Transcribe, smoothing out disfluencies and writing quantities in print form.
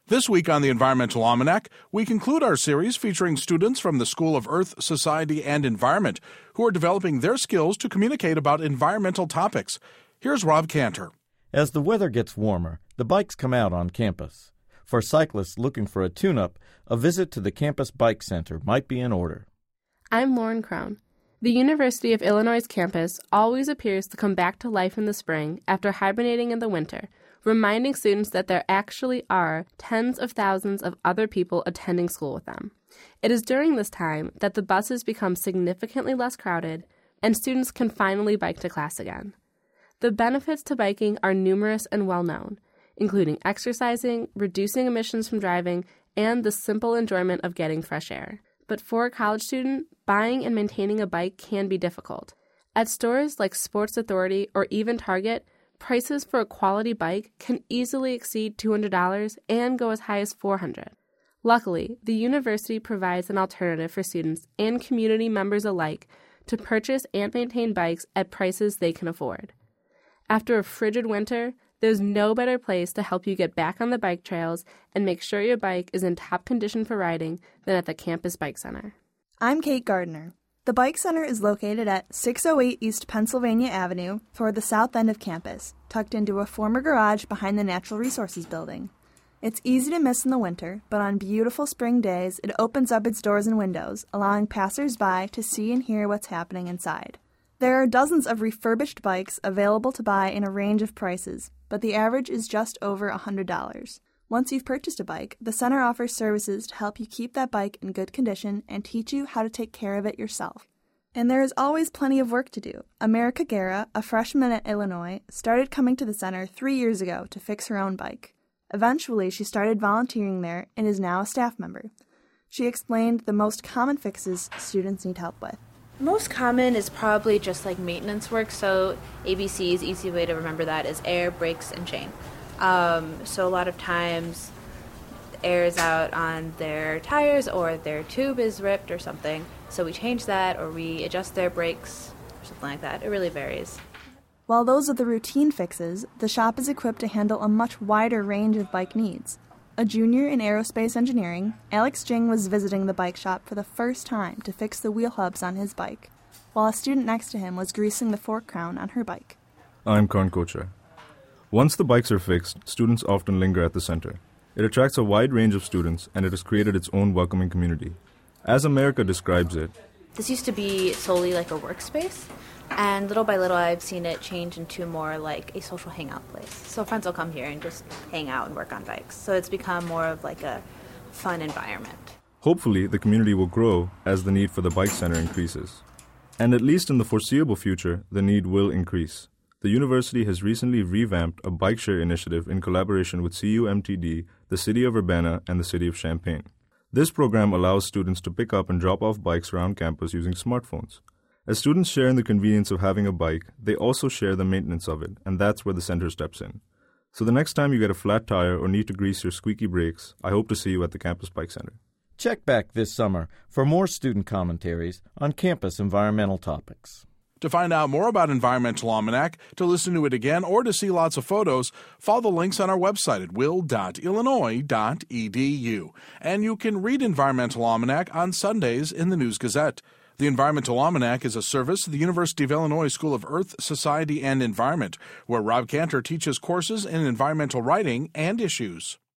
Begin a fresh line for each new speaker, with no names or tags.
This week on the Environmental Almanac, we conclude our series featuring students from the School of Earth, Society, and Environment who are developing their skills to communicate about environmental topics. Here's Rob Cantor.
As the weather gets warmer, the bikes come out on campus. For cyclists looking for a tune-up, a visit to the Campus Bike Center might be in order.
I'm Lauren Crown. The University of Illinois' campus always appears to come back to life in the spring after hibernating in the winter, reminding students that there actually are tens of thousands of other people attending school with them. It is during this time that the buses become significantly less crowded and students can finally bike to class again. The benefits to biking are numerous and well-known, including exercising, reducing emissions from driving, and the simple enjoyment of getting fresh air. But for a college student, buying and maintaining a bike can be difficult. At stores like Sports Authority or even Target, prices for a quality bike can easily exceed $200 and go as high as $400. Luckily, the university provides an alternative for students and community members alike to purchase and maintain bikes at prices they can afford. After a frigid winter, there's no better place to help you get back on the bike trails and make sure your bike is in top condition for riding than at the Campus Bike Center.
I'm Kate Gardner. The Bike Center is located at 608 East Pennsylvania Avenue toward the south end of campus, tucked into a former garage behind the Natural Resources Building. It's easy to miss in the winter, but on beautiful spring days, it opens up its doors and windows, allowing passers-by to see and hear what's happening inside. There are dozens of refurbished bikes available to buy in a range of prices, but the average is just over $100. Once you've purchased a bike, the center offers services to help you keep that bike in good condition and teach you how to take care of it yourself. And there is always plenty of work to do. America Guerra, a freshman at Illinois, started coming to the center 3 years ago to fix her own bike. Eventually, she started volunteering there and is now a staff member. She explained the most common fixes students need help with.
Most common is probably just like maintenance work, so ABC's easy way to remember that is air, brakes, and chain. So a lot of times air is out on their tires or their tube is ripped or something, so we change that or we adjust their brakes or something like that. It really varies.
While those are the routine fixes, the shop is equipped to handle a much wider range of bike needs. A junior in aerospace engineering, Alex Jing was visiting the bike shop for the first time to fix the wheel hubs on his bike, while a student next to him was greasing the fork crown on her bike.
I'm Karn Kochar. Once the bikes are fixed, students often linger at the center. It attracts a wide range of students, and it has created its own welcoming community. As America describes it,
this used to be solely like a workspace, and little by little I've seen it change into more like a social hangout place. So friends will come here and just hang out and work on bikes. So it's become more of like a fun environment.
Hopefully, the community will grow as the need for the bike center increases. And at least in the foreseeable future, the need will increase. The university has recently revamped a bike share initiative in collaboration with CUMTD, the City of Urbana, and the City of Champaign. This program allows students to pick up and drop off bikes around campus using smartphones. As students share in the convenience of having a bike, they also share the maintenance of it, and that's where the center steps in. So the next time you get a flat tire or need to grease your squeaky brakes, I hope to see you at the Campus Bike Center.
Check back this summer for more student commentaries on campus environmental topics.
To find out more about Environmental Almanac, to listen to it again, or to see lots of photos, follow the links on our website at will.illinois.edu. And you can read Environmental Almanac on Sundays in the News Gazette. The Environmental Almanac is a service of the University of Illinois School of Earth, Society, and Environment, where Rob Cantor teaches courses in environmental writing and issues.